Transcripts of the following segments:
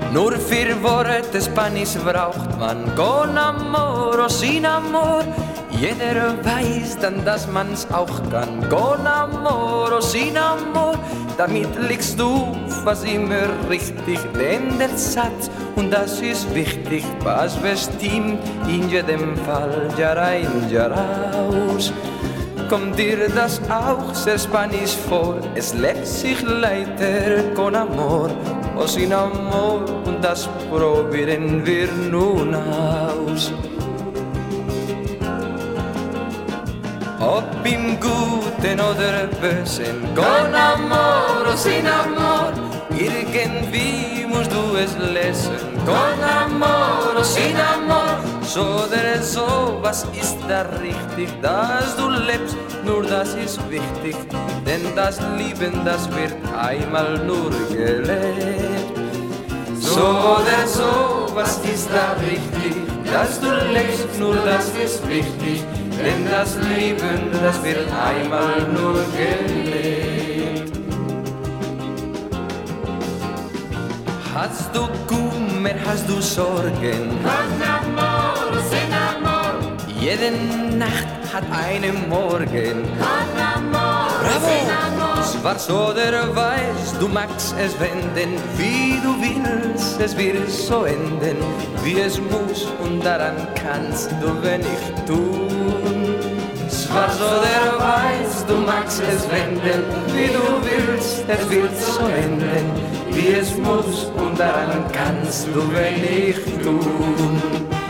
Nur vier Worte Spanisch braucht man, con amor o sin amor. Jeder weiß dann, dass man's auch kann, con amor o sin amor. Damit liegst du fast immer richtig, denn der Satz, und das ist wichtig, was bestimmt in jedem Fall, Jahr ein, Jahr aus. Kommt dir das auch sehr Spanisch vor? Es lebt sich leider con amor o sin amor, und das probieren wir nun aus. Ob im Guten oder Bösen, con amor o sin amor, irgendwie musst du es lesen, con amor o sin amor. So oder so, was ist da richtig, dass du lebst, nur das ist wichtig, denn das Lieben, das wird einmal nur gelebt. So oder so, was ist da richtig, dass du lebst, nur das ist wichtig, denn das Leben, das wird einmal nur gelebt. Hast du Kummer, hast du Sorgen? Con amor, sin amor. Jede Nacht hat einen Morgen. Con amor, bravo. Sin amor. Schwarz oder weiß, du magst es wenden, wie du willst, es wird so enden, wie es muss, und daran kannst du wenig tun. Schwarz oder weiß, du magst es wenden, wie du willst, es wird so enden, wie es muss, und daran kannst du wenig tun.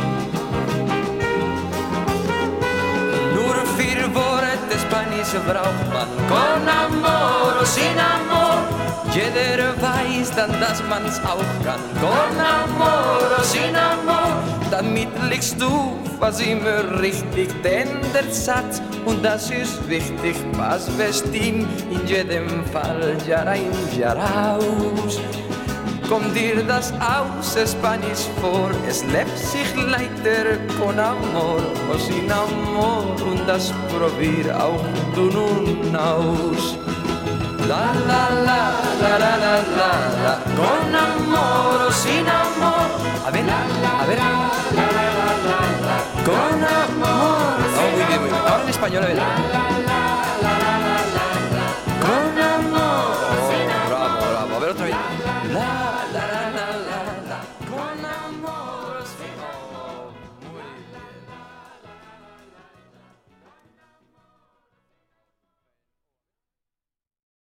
Nur vier Worte Spanisch braucht man, con amor o sin amor. Jeder weiß dann, dass man's auch kann, con amor o sin amor. Damit liegst du fast immer richtig, denn der Satz, und das ist wichtig, was bestimmt in jedem Fall, Jahr ein, Jahr aus. Kommt dir das aus Spanisch vor? Es lebt sich leider con amor o sin amor, und das probier auch du nun aus. La la la la la la la la, con amor o sin amor. A ver, a ver. Con amor. Oh, muy bien, muy bien. Ahora en español, a ver.